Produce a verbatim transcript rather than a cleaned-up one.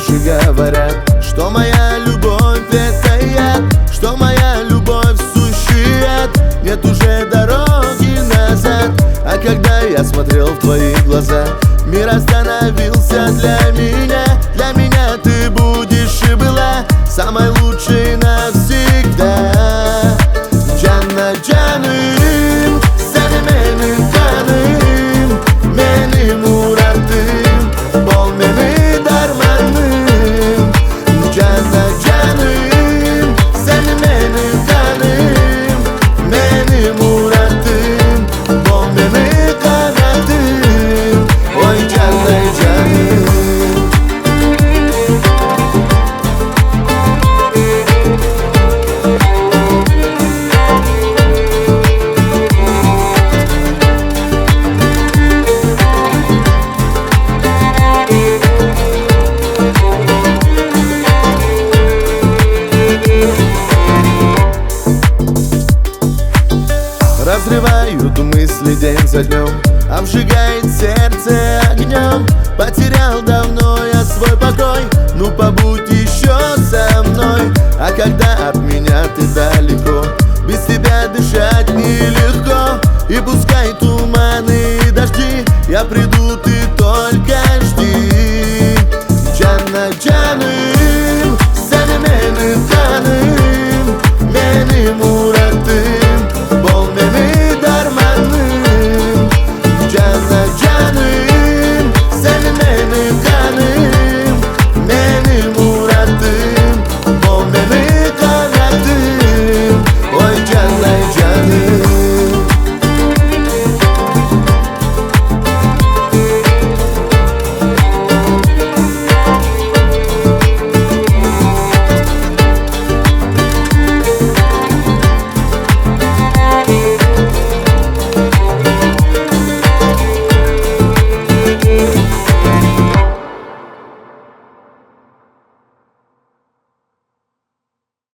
уши говорят, что моя любовь это яд, что моя любовь сущий ад. Нет уже дороги назад. А когда я смотрел в твои глаза, мир остановился для меня. Для меня ты будешь и была самой лучшей навсегда. Canna canım, seni benim kanım, benim muradım, bol beni dermanım. Canna canım, seni benim kanım, benim muradım, bol beni kanadım. Oy canna canım. Разрывают мысли день за днем, обжигает сердце огнем. Потерял давно я свой покой, ну побудь еще со мной. А когда от меня ты далеко,